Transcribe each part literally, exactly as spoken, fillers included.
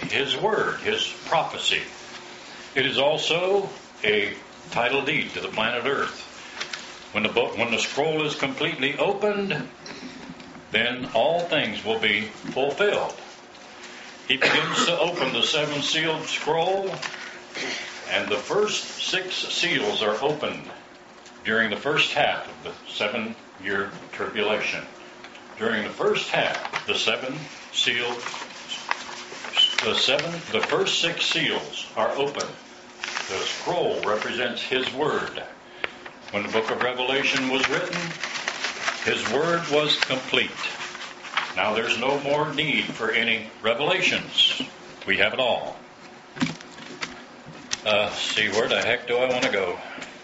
His word, His prophecy. It is also a title deed to the planet Earth. When the book, when the scroll is completely opened, then all things will be fulfilled. He begins to open the seven-sealed scroll, and the first six seals are opened during the first half of the seven-year tribulation. During the first half, the seven sealed, the seven, the first six seals are open. The scroll represents His word. When the book of Revelation was written, His word was complete. Now there's no more need for any revelations. We have it all. Uh, see, where the heck do I want to go?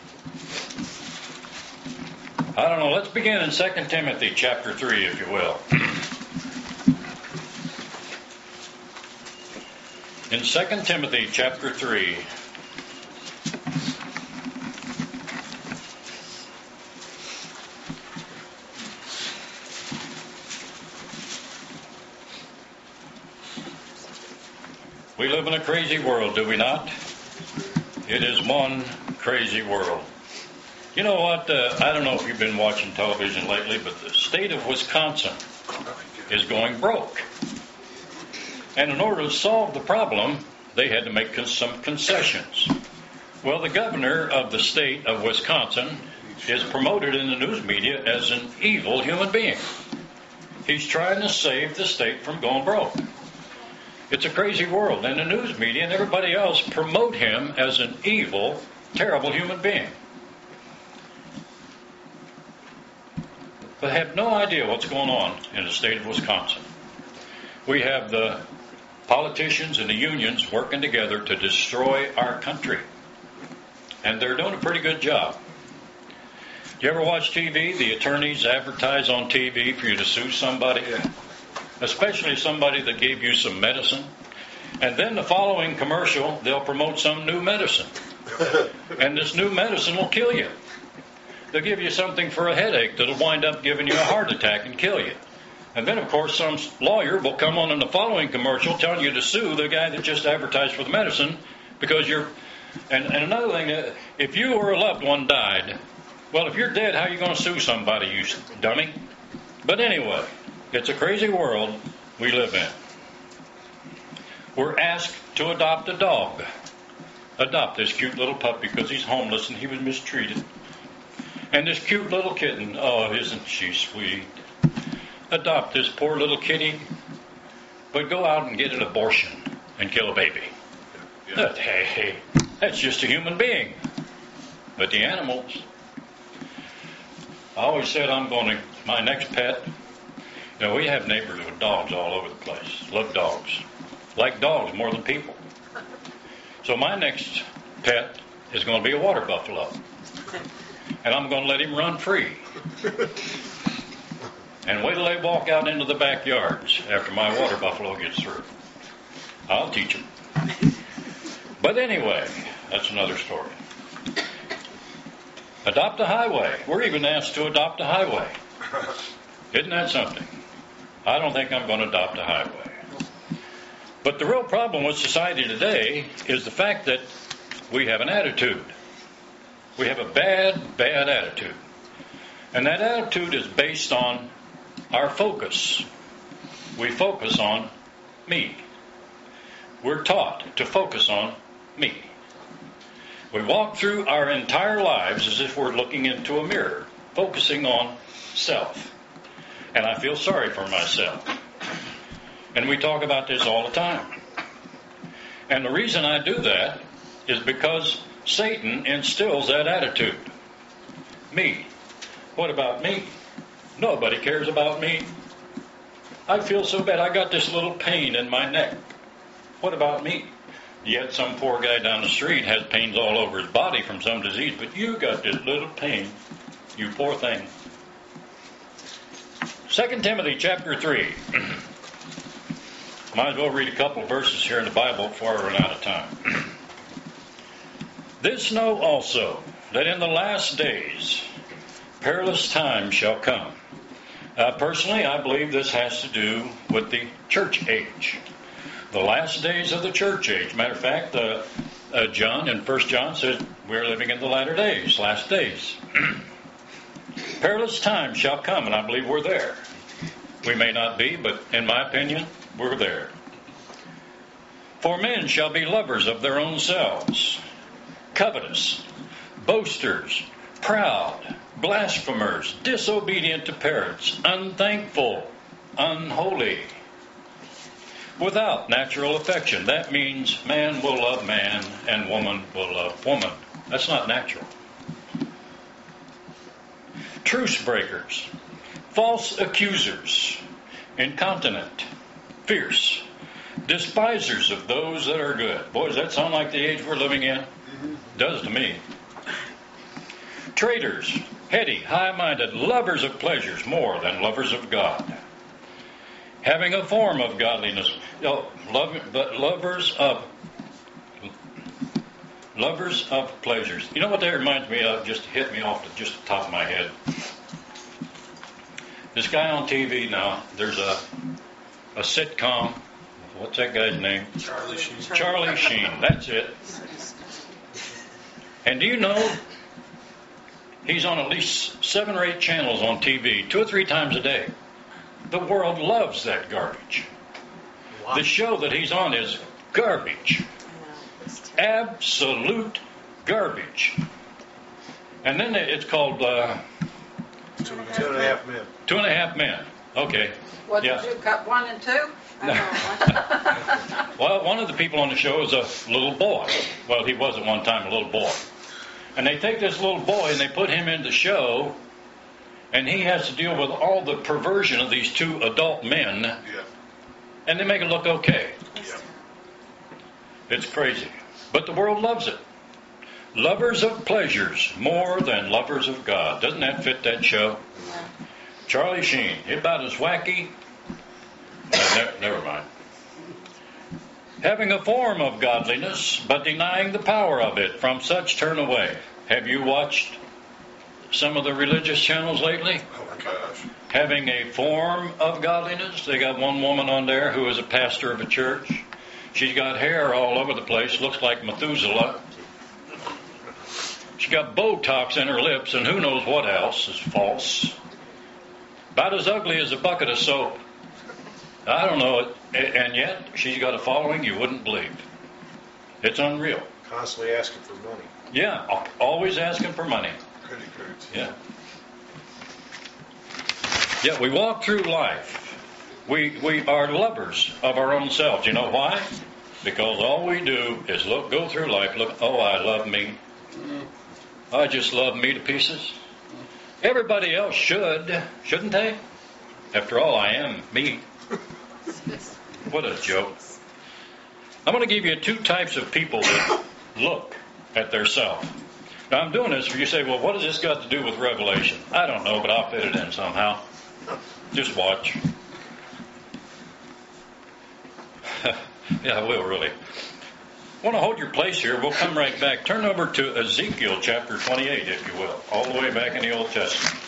I don't know. Let's begin in Second Timothy chapter three, if you will. In Second Timothy chapter three, we live in a crazy world, do we not? It is one crazy world. You know what? Uh, I don't know if you've been watching television lately, but the state of Wisconsin is going broke. And in order to solve the problem, they had to make con- some concessions. Well, the governor of the state of Wisconsin is promoted in the news media as an evil human being. He's trying to save the state from going broke. It's a crazy world, and the news media and everybody else promote him as an evil, terrible human being. But have no idea what's going on in the state of Wisconsin. We have the politicians and the unions working together to destroy our country. And they're doing a pretty good job. Do you ever watch T V? The attorneys advertise on T V for you to sue somebody, especially somebody that gave you some medicine. And then the following commercial, they'll promote some new medicine. And this new medicine will kill you. They'll give you something for a headache that'll wind up giving you a heart attack and kill you. And then, of course, some lawyer will come on in the following commercial telling you to sue the guy that just advertised for the medicine because you're... And, and another thing, if you or a loved one died, well, if you're dead, how are you going to sue somebody, you dummy? But anyway, it's a crazy world we live in. We're asked to adopt a dog. Adopt this cute little puppy because he's homeless and he was mistreated. And this cute little kitten, oh, isn't she sweet? Adopt this poor little kitty, but go out and get an abortion and kill a baby. Yeah. That, hey, hey, that's just a human being. But the animals, I always said I'm going to, my next pet, you know, we have neighbors with dogs all over the place. Love dogs. Like dogs more than people. So my next pet is going to be a water buffalo. And I'm going to let him run free. And wait till they walk out into the backyards after my water buffalo gets through. I'll teach them. But anyway, that's another story. Adopt a highway. We're even asked to adopt a highway. Isn't that something? I don't think I'm going to adopt a highway. But the real problem with society today is the fact that we have an attitude. We have a bad, bad attitude. And that attitude is based on our focus. We focus on me. We're taught to focus on me. We walk through our entire lives as if we're looking into a mirror, focusing on self. And I feel sorry for myself. And we talk about this all the time. And the reason I do that is because Satan instills that attitude. Me. What about me? Nobody cares about me. I feel so bad. I got this little pain in my neck. What about me? Yet some poor guy down the street has pains all over his body from some disease, but you got this little pain. You poor thing. Second Timothy chapter three. Might as well read a couple of verses here in the Bible before I run out of time. This know also, that in the last days perilous times shall come. Uh, personally, I believe this has to do with the church age. the last days of the church age. Matter of fact, uh, uh, John in First John says we're living in the latter days, last days. Perilous times shall come, and I believe we're there. We may not be, but in my opinion, we're there. For men shall be lovers of their own selves, covetous, boasters, proud, blasphemers, disobedient to parents, unthankful, unholy, without natural affection. That means man will love man and woman will love woman. That's not natural. Truce breakers, false accusers, incontinent, fierce, despisers of those that are good. Boy, does that sound like the age we're living in? Mm-hmm. Does to me. Traitors, heady, high-minded, lovers of pleasures more than lovers of God. Having a form of godliness, you know, love, but lovers of lovers of pleasures. You know what that reminds me of? Just hit me off the just the top of my head. This guy on T V now. There's a a sitcom. What's that guy's name? Charlie Sheen. Charlie Sheen. That's it. And do you know he's on at least seven or eight channels on T V, two or three times a day. The world loves that garbage. Wow. The show that he's on is garbage. Absolute garbage. And then it's called uh, two, two and a half men. Two and a half men. Okay. What yeah. did you cut one and two? Well, one of the people on the show is a little boy. Well, he was at one time a little boy. And they take this little boy and they put him in the show, and he has to deal with all the perversion of these two adult men. Yeah. And they make it look okay. Yeah. It's crazy. But the world loves it. Lovers of pleasures more than lovers of God. Doesn't that fit that show? Yeah. Charlie Sheen. He's about as wacky. No, ne- never mind. Having a form of godliness, but denying the power of it, from such turn away. Have you watched some of the religious channels lately? Oh my gosh. Having a form of godliness. They got one woman on there who is a pastor of a church. She's got hair all over the place, looks like Methuselah. She got Botox in her lips, and who knows what else is false. About as ugly as a bucket of soap. I don't know it, and yet she's got a following you wouldn't believe. It's unreal. Constantly asking for money. Yeah, always asking for money. Credit cards. Yeah. Yeah, we walk through life. We we are lovers of our own selves. You know why? Because all we do is look, go through life, look, oh, I love me. I just love me to pieces. Everybody else should, shouldn't they? After all, I am me. What a joke. I'm going to give you two types of people that look at their self. Now, I'm doing this for you say, well, what has this got to do with Revelation? I don't know, but I'll fit it in somehow. Just watch. Yeah, I will, really. I want to hold your place here. We'll come right back. Turn over to Ezekiel chapter twenty-eight, if you will, all the way back in the Old Testament.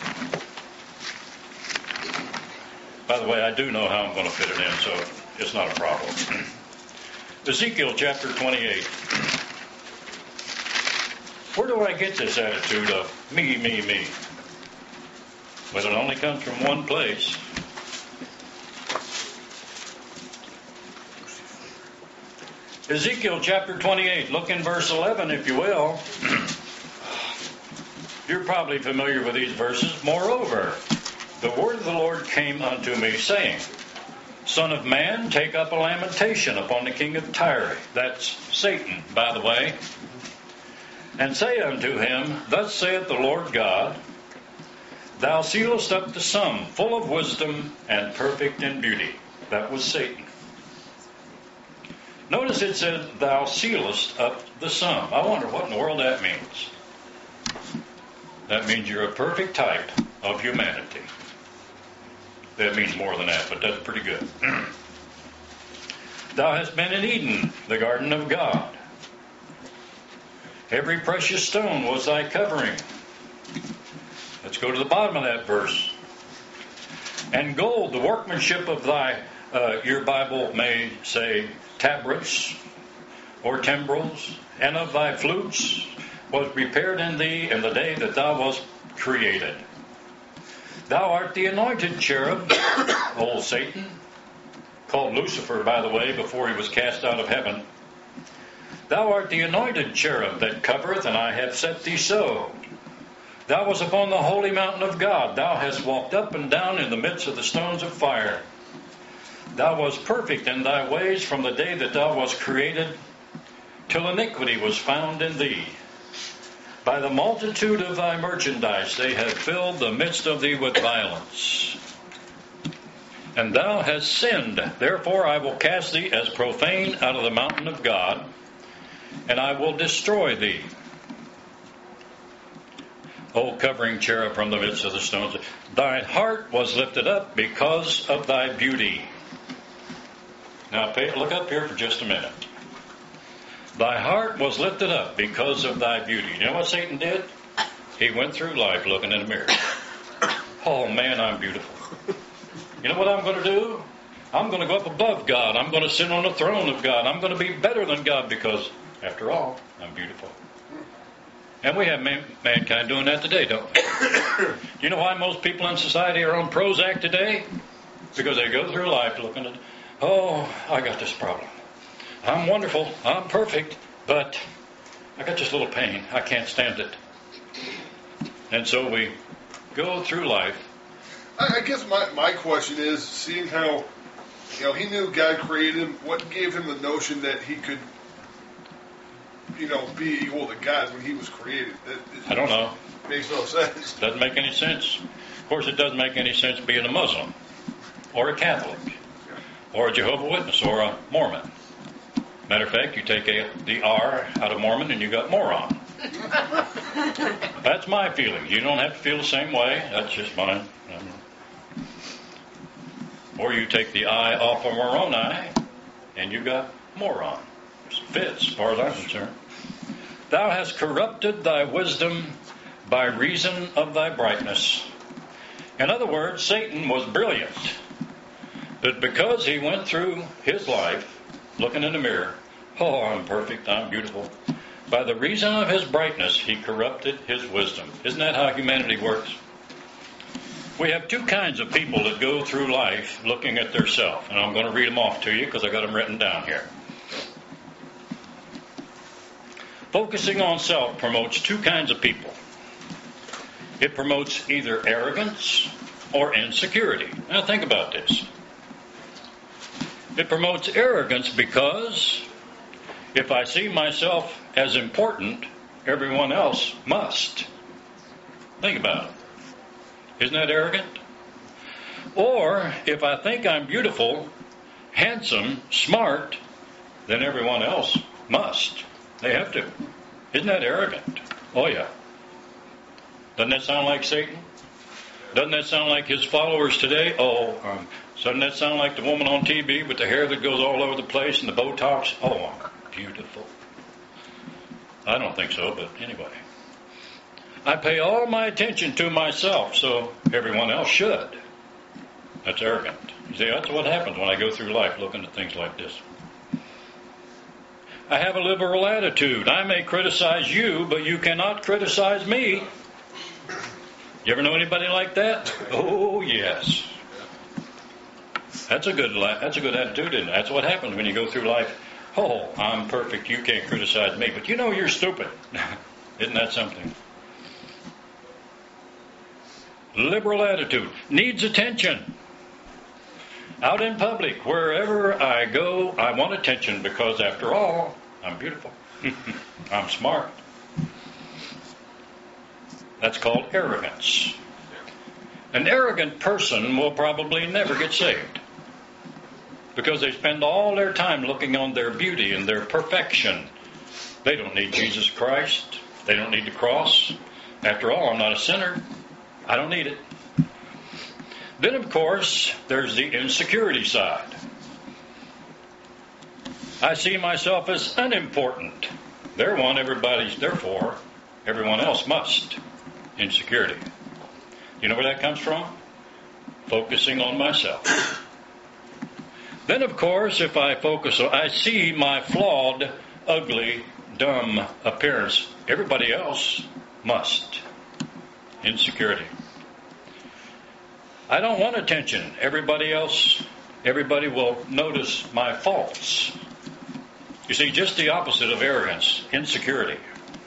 By the way, I do know how I'm going to fit it in, so it's not a problem. Ezekiel chapter twenty-eight. Where do I get this attitude of me, me, me? Well, it only comes from one place. Ezekiel chapter twenty-eight. Look in verse eleven, if you will. You're probably familiar with these verses. Moreover, the word of the Lord came unto me, saying, Son of man, take up a lamentation upon the king of Tyre. That's Satan, by the way. And say unto him, Thus saith the Lord God, Thou sealest up the sum, full of wisdom and perfect in beauty. That was Satan. Notice it said, Thou sealest up the sum. I wonder what in the world that means. That means you're a perfect type of humanity. That means more than that, but that's pretty good. Thou hast been in Eden, the garden of God. Every precious stone was thy covering. Let's go to the bottom of that verse. And gold, the workmanship of thy, uh, your Bible may say tabrets or timbrels, and of thy flutes was prepared in thee in the day that thou wast created. Thou art the anointed cherub, old Satan, called Lucifer, by the way, before he was cast out of heaven. Thou art the anointed cherub that covereth, and I have set thee so. Thou wast upon the holy mountain of God. Thou hast walked up and down in the midst of the stones of fire. Thou wast perfect in thy ways from the day that thou wast created, till iniquity was found in thee. By the multitude of thy merchandise they have filled the midst of thee with violence. And thou hast sinned, therefore I will cast thee as profane out of the mountain of God, and I will destroy thee. O covering cherub from the midst of the stones, thy heart was lifted up because of thy beauty. Now pay, look up here for just a minute. Thy heart was lifted up because of thy beauty. You know what Satan did? He went through life looking in a mirror. Oh man, I'm beautiful. You know what I'm going to do? I'm going to go up above God. I'm going to sit on the throne of God. I'm going to be better than God because, after all, I'm beautiful. And we have man, mankind doing that today, don't we? Do you know why most people in society are on Prozac today? Because they go through life looking at, oh, I got this problem. I'm wonderful. I'm perfect. But I got this little pain. I can't stand it. And so we go through life. I, I guess my, my question is, seeing how, you know, he knew God created him, what gave him the notion that he could, you know, be equal to God when he was created? That, it, I don't know. Makes no sense. Doesn't make any sense. Of course, it doesn't make any sense being a Muslim or a Catholic or a Jehovah's Witness or a Mormon. Matter of fact, you take a, the R out of Mormon and you got moron. That's my feeling. You don't have to feel the same way. That's just mine. Or you take the I off of Moroni and you got moron. It fits as far as I'm concerned. Thou hast corrupted thy wisdom by reason of thy brightness. In other words, Satan was brilliant. But because he went through his life looking in the mirror, oh, I'm perfect, I'm beautiful. By the reason of his brightness, he corrupted his wisdom. Isn't that how humanity works? We have two kinds of people that go through life looking at their self. And I'm going to read them off to you because I got them written down here. Focusing on self promotes two kinds of people. It promotes either arrogance or insecurity. Now think about this. It promotes arrogance because if I see myself as important, everyone else must. Think about it. Isn't that arrogant? Or if I think I'm beautiful, handsome, smart, then everyone else must. They have to. Isn't that arrogant? Oh yeah. Doesn't that sound like Satan? Doesn't that sound like his followers today? Oh, um, doesn't that sound like the woman on T V with the hair that goes all over the place and the Botox? Oh, I'm beautiful. I don't think so, but anyway. I pay all my attention to myself, so everyone else should. That's arrogant. You see, that's what happens when I go through life looking at things like this. I have a liberal attitude. I may criticize you, but you cannot criticize me. You ever know anybody like that? Oh, yes. That's a good that's a good attitude, isn't it? That's what happens when you go through life. Oh, I'm perfect. You can't criticize me, but you know you're stupid. Isn't that something? Liberal attitude needs attention. Out in public, wherever I go, I want attention because, after all, I'm beautiful. I'm smart. That's called arrogance. An arrogant person will probably never get saved because they spend all their time looking on their beauty and their perfection. They don't need Jesus Christ. They don't need the cross. After all, I'm not a sinner. I don't need it. Then, of course, there's the insecurity side. I see myself as unimportant. They're one everybody's there for. Everyone else must. Insecurity. You know where that comes from? Focusing on myself. Then, of course, if I focus, I see my flawed, ugly, dumb appearance. Everybody else must. Insecurity. I don't want attention. Everybody else, everybody will notice my faults. You see, just the opposite of arrogance, insecurity.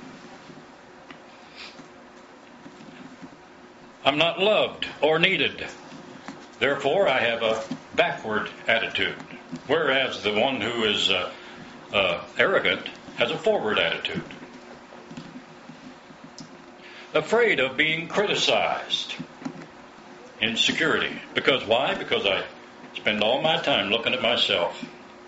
I'm not loved or needed. Therefore, I have a backward attitude. Whereas the one who is uh, uh, arrogant has a forward attitude. Afraid of being criticized. Insecurity. Because why? Because I spend all my time looking at myself.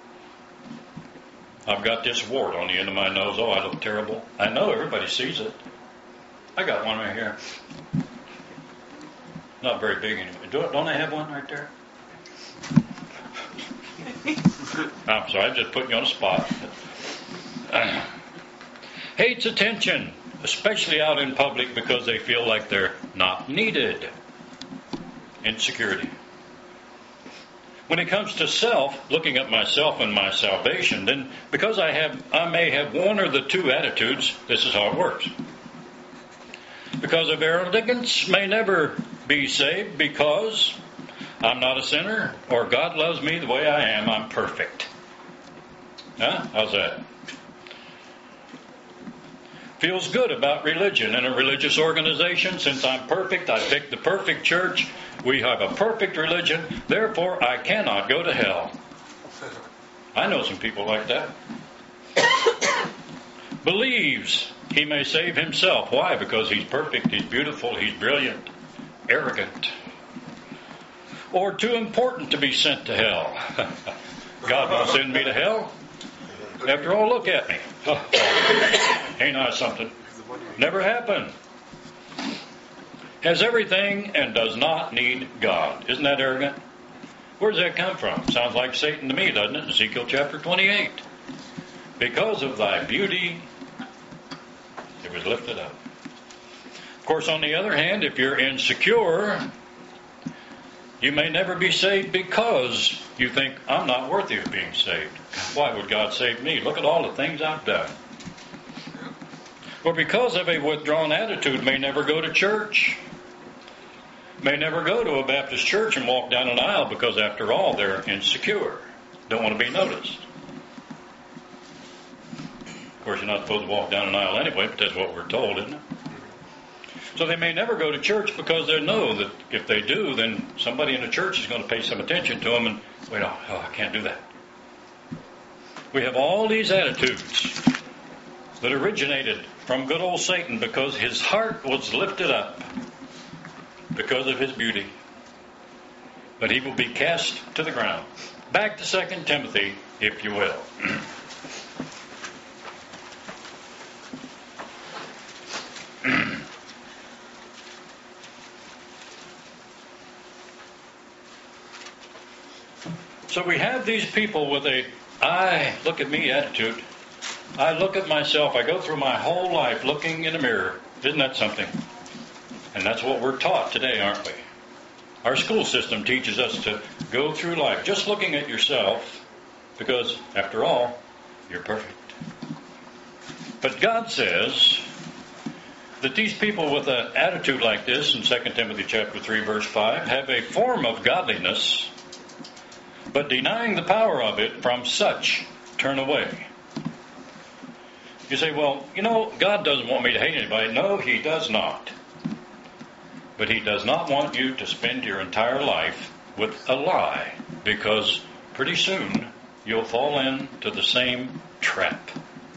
I've got this wart on the end of my nose. Oh, I look terrible. I know everybody sees it. I got one right here. Not very big anyway. Don't I have one right there? I'm sorry, I'm just putting you on the spot. Uh, hates attention, especially out in public because they feel like they're not needed. Insecurity. When it comes to self, looking at myself and my salvation, then because I have, I may have one or the two attitudes, this is how it works. Because of arrogance may never be saved because I'm not a sinner or God loves me the way I am. I'm perfect. Huh? How's that? Feels good about religion in a religious organization. Since I'm perfect, I picked the perfect church. We have a perfect religion. Therefore, I cannot go to hell. I know some people like that. Believes he may save himself. Why? Because he's perfect, he's beautiful, he's brilliant, arrogant. Or too important to be sent to hell. God won't send me to hell. After all, look at me. Ain't I something? Never happened. Has everything and does not need God. Isn't that arrogant? Where does that come from? Sounds like Satan to me, doesn't it? Ezekiel chapter twenty-eight. Because of thy beauty, it was lifted up. Of course, on the other hand, if you're insecure, you may never be saved because you think, I'm not worthy of being saved. Why would God save me? Look at all the things I've done. Or because of a withdrawn attitude, may never go to church. May never go to a Baptist church and walk down an aisle because, after all, they're insecure. Don't want to be noticed. Of course, you're not supposed to walk down an aisle anyway, but that's what we're told, isn't it? So they may never go to church because they know that if they do, then somebody in the church is going to pay some attention to them and, wait, oh, oh I can't do that. We have all these attitudes that originated from good old Satan because his heart was lifted up because of his beauty. But he will be cast to the ground. Back to Second Timothy, if you will. So we have these people with a, I look at me attitude. I look at myself. I go through my whole life looking in a mirror. Isn't that something? And that's what we're taught today, aren't we? Our school system teaches us to go through life just looking at yourself because, after all, you're perfect. But God says that these people with an attitude like this in Second Timothy chapter three, verse five, have a form of godliness, but denying the power of it, from such turn away. You say, well, you know, God doesn't want me to hate anybody. No, He does not. But He does not want you to spend your entire life with a lie, because pretty soon you'll fall into the same trap.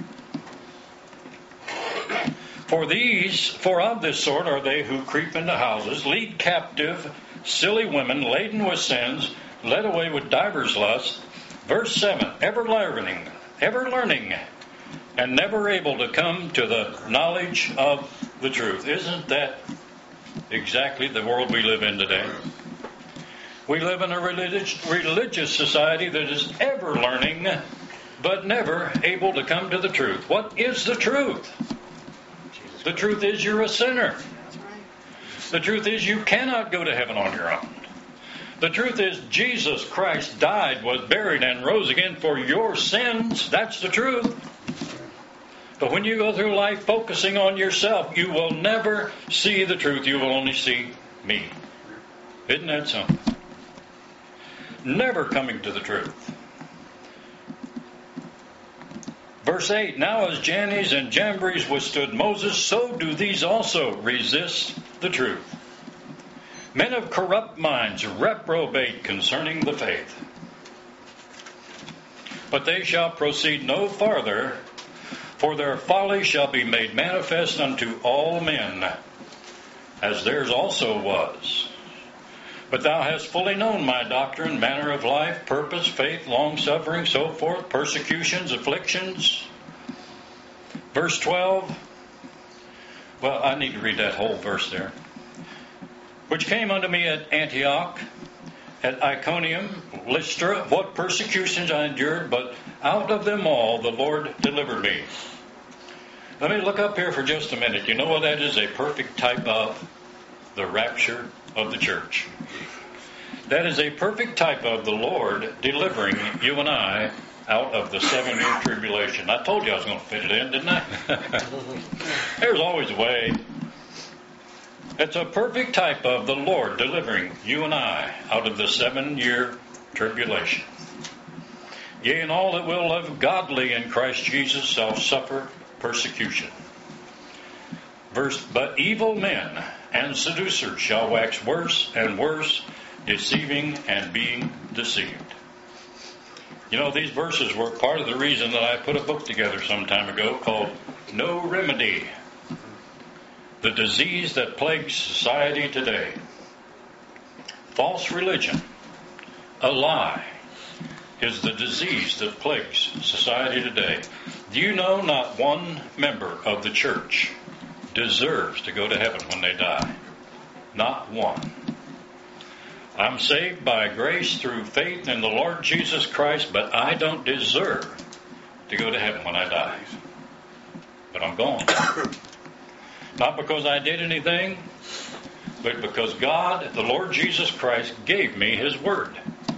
For these, for of this sort are they who creep into houses, lead captive silly women laden with sins, led away with divers lusts. Verse seven, ever learning, ever learning, and never able to come to the knowledge of the truth. Isn't that exactly the world we live in today? We live in a religious, religious society that is ever learning, but never able to come to the truth. What is the truth? The truth is you're a sinner. The truth is you cannot go to heaven on your own. The truth is, Jesus Christ died, was buried, and rose again for your sins. That's the truth. But when you go through life focusing on yourself, you will never see the truth. You will only see me. Isn't that something? Never coming to the truth. Verse eight, now as Jannes and Jambres withstood Moses, so do these also resist the truth. Men of corrupt minds reprobate concerning the faith. But they shall proceed no farther, for their folly shall be made manifest unto all men, as theirs also was. But thou hast fully known my doctrine, manner of life, purpose, faith, long-suffering, so forth, persecutions, afflictions. Verse twelve. Well, I need to read that whole verse there. Which came unto me at Antioch, at Iconium, Lystra, what persecutions I endured, but out of them all the Lord delivered me. Let me look up here for just a minute. You know what that is? A perfect type of the rapture of the church. That is a perfect type of the Lord delivering you and I out of the seven-year tribulation. I told you I was going to fit it in, didn't I? There's always a way. It's a perfect type of the Lord delivering you and I out of the seven-year tribulation. Yea, and all that will live godly in Christ Jesus shall suffer persecution. Verse, but evil men and seducers shall wax worse and worse, deceiving and being deceived. You know, these verses were part of the reason that I put a book together some time ago called No Remedy. The disease that plagues society today. False religion, a lie, is the disease that plagues society today. Do you know not one member of the church deserves to go to heaven when they die? Not one. I'm saved by grace through faith in the Lord Jesus Christ, but I don't deserve to go to heaven when I die. But I'm going. Not because I did anything, but because God, the Lord Jesus Christ, gave me His word.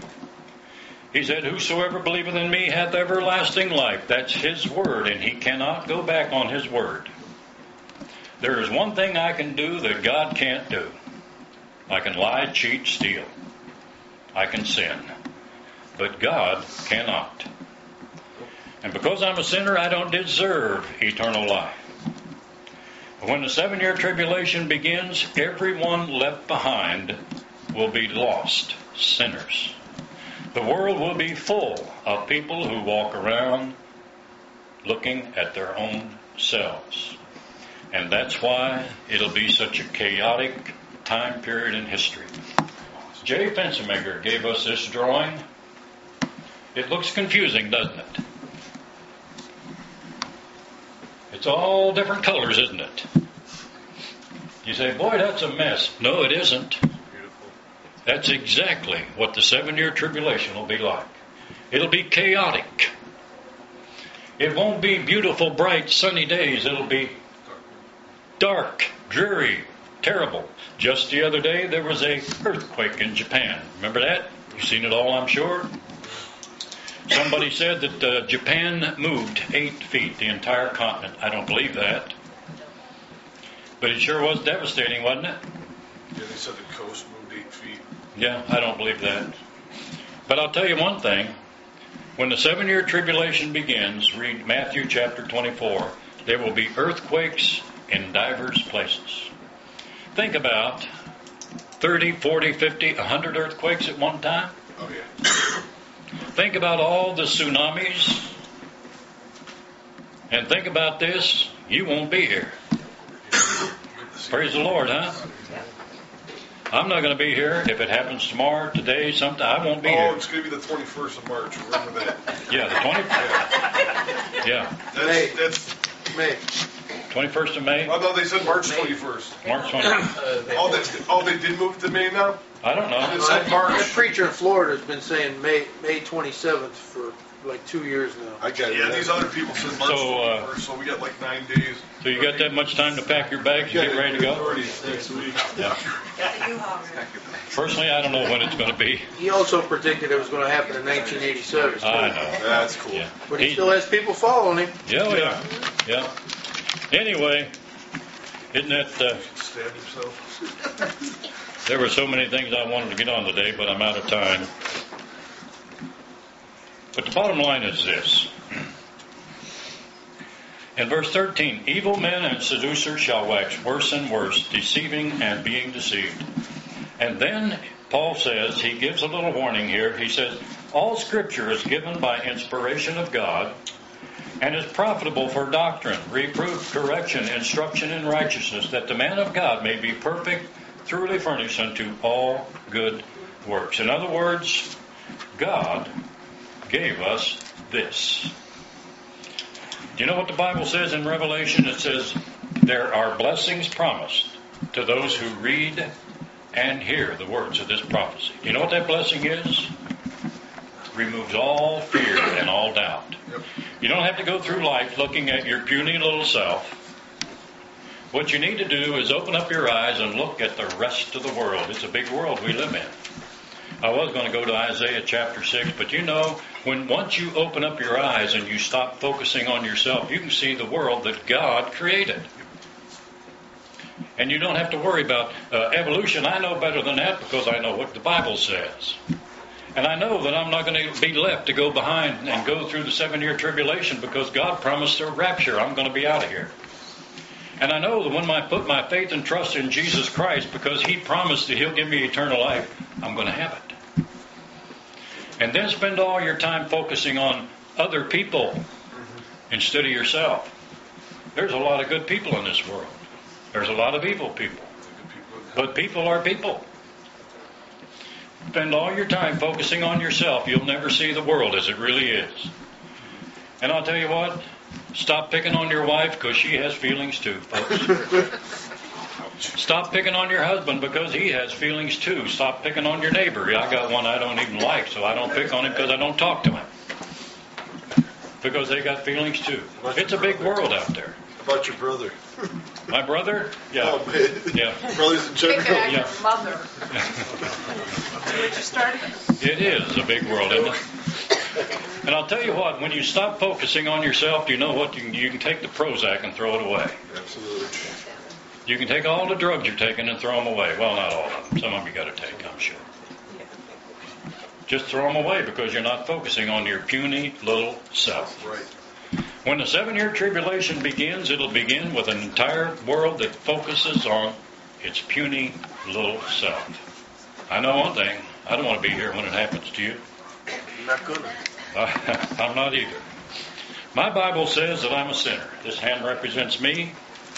He said, whosoever believeth in me hath everlasting life. That's His word, and He cannot go back on His word. There is one thing I can do that God can't do. I can lie, cheat, steal. I can sin. But God cannot. And because I'm a sinner, I don't deserve eternal life. When the seven-year tribulation begins, everyone left behind will be lost sinners. The world will be full of people who walk around looking at their own selves. And that's why it'll be such a chaotic time period in history. Jay Fenstermaker gave us this drawing. It looks confusing, doesn't it? It's all different colors, isn't it? You say, boy, that's a mess. No, it isn't. Beautiful. That's exactly what the seven-year tribulation will be like. It'll be chaotic. It won't be beautiful, bright, sunny days. It'll be dark, dreary, terrible. Just the other day, there was a earthquake in Japan. Remember that? You've seen it all, I'm sure. Somebody said that uh, Japan moved eight feet, the entire continent. I don't believe that. But it sure was devastating, wasn't it? Yeah, they said the coast moved eight feet. Yeah, I don't believe that. But I'll tell you one thing. When the seven-year tribulation begins, read Matthew chapter twenty-four, there will be earthquakes in divers places. Think about thirty, forty, fifty, one hundred earthquakes at one time. Oh, yeah. Think about all the tsunamis. And think about this, you won't be here. Praise the Lord, huh? I'm not going to be here. If it happens tomorrow, today, sometime, I won't be oh, here. Oh, it's going to be the twenty-first of March. Remember that. Yeah, the twentieth. Yeah. That's, May. that's May. twenty-first of May? I thought they said March twenty-first. March twentieth. Uh, they- Oh, they, oh, they did move to May now? I don't know. It said March. That preacher in Florida has been saying May May twenty-seventh for like two years now. I got it. Yeah, these other people said March So, uh, twenty-first, so we got like nine days. So you got that much time to pack your bags and get ready to go? Next week. Yeah. Personally, I don't know when it's going to be. He also predicted it was going to happen in nineteen eighty-seven. I know. That's cool. Yeah. But he He- still has people following him. Yeah, oh, yeah, yeah. Anyway, isn't that? Uh, Stabbed himself. there were so many things I wanted to get on today, but I'm out of time. But the bottom line is this. In verse thirteen, evil men and seducers shall wax worse and worse, deceiving and being deceived. And then Paul says, he gives a little warning here. He says, all Scripture is given by inspiration of God and is profitable for doctrine, reproof, correction, instruction in righteousness, that the man of God may be perfect, thoroughly furnished unto all good works. In other words, God gave us this. Do you know what the Bible says in Revelation? It says, there are blessings promised to those who read and hear the words of this prophecy. Do you know what that blessing is? Removes all fear and all doubt. Yep. You don't have to go through life looking at your puny little self. What you need to do is open up your eyes and look at the rest of the world. It's a big world we live in. I was going to go to Isaiah chapter six, but you know, when once you open up your eyes and you stop focusing on yourself, you can see the world that God created. And you don't have to worry about uh, evolution. I know better than that because I know what the Bible says. And I know that I'm not going to be left to go behind and go through the seven-year tribulation because God promised a rapture. I'm going to be out of here. And I know that when I put my faith and trust in Jesus Christ, because He promised that He'll give me eternal life, I'm going to have it. And then spend all your time focusing on other people instead of yourself. There's a lot of good people in this world. There's a lot of evil people. But people are people. Spend all your time focusing on yourself. You'll never see the world as it really is. And I'll tell you what, stop picking on your wife because she has feelings too, folks. Stop picking on your husband because he has feelings too. Stop picking on your neighbor. I got one I don't even like, so I don't pick on him because I don't talk to him. Because they got feelings too. It's a big world out there. How about your brother? My brother? Yeah. Oh, man. Yeah. Brothers in general. Picking at Yeah. your mother. See what you started? It is a big world, isn't it? And I'll tell you what, when you stop focusing on yourself, you know what? You can, you can take the Prozac and throw it away. Absolutely. You can take all the drugs you're taking and throw them away. Well, not all of them. Some of them you got to take, I'm sure. Just throw them away because you're not focusing on your puny little self. Right. When the seven-year tribulation begins, it'll begin with an entire world that focuses on its puny little self. I know one thing. I don't want to be here when it happens to you. You're not gonna. I'm not either. My Bible says that I'm a sinner. This hand represents me.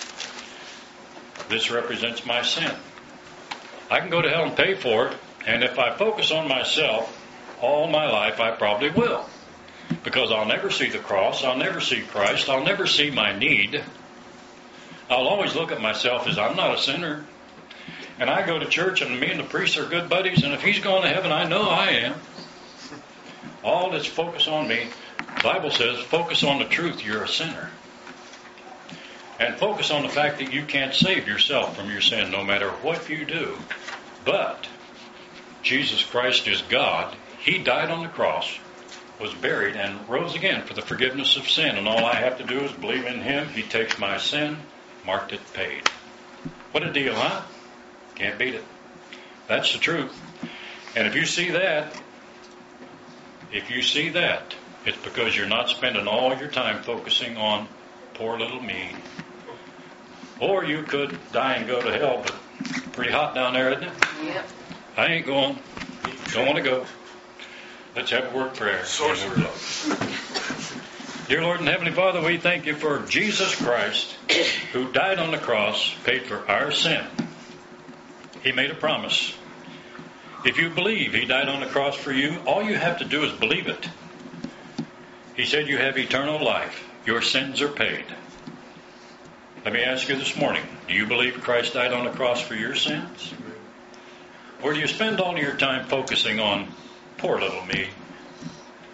This represents my sin. I can go to hell and pay for it, and if I focus on myself all my life, I probably will. Because I'll never see the cross, I'll never see Christ, I'll never see my need. I'll always look at myself as I'm not a sinner. And I go to church and me and the priest are good buddies, and if he's going to heaven, I know I am. All that's focused on me. The Bible says, focus on the truth, you're a sinner. And focus on the fact that you can't save yourself from your sin no matter what you do. But Jesus Christ is God. He died on the cross, was buried, and rose again for the forgiveness of sin. And all I have to do is believe in Him. He takes my sin, marked it, paid. What a deal, huh? Can't beat it. That's the truth. And if you see that, if you see that, it's because you're not spending all your time focusing on poor little me. Or you could die and go to hell, but pretty hot down there, isn't it? Yep. I ain't going. Don't want to go. Let's have a word of prayer. Sorcerer. Dear Lord and Heavenly Father, we thank you for Jesus Christ, who died on the cross, paid for our sin. He made a promise. If you believe He died on the cross for you, all you have to do is believe it. He said you have eternal life. Your sins are paid. Let me ask you this morning, do you believe Christ died on the cross for your sins? Or do you spend all of your time focusing on poor little me?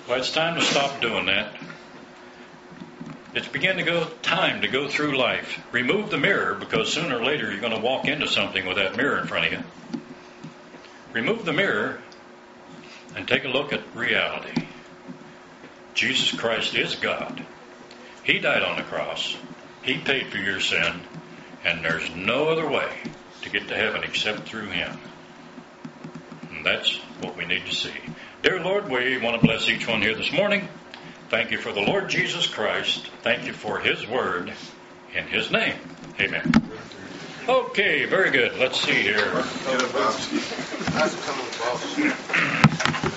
Well, it's time to stop doing that. It's beginning to go time to go through life. Remove the mirror, because sooner or later you're going to walk into something with that mirror in front of you. Remove the mirror and take a look at reality. Jesus Christ is God. He died on the cross. He paid for your sin, and there's no other way to get to heaven except through Him. And that's what we need to see. Dear Lord, we want to bless each one here this morning. Thank you for the Lord Jesus Christ. Thank you for His word in His name. Amen. Okay, very good. Let's see here. How's it coming, boss?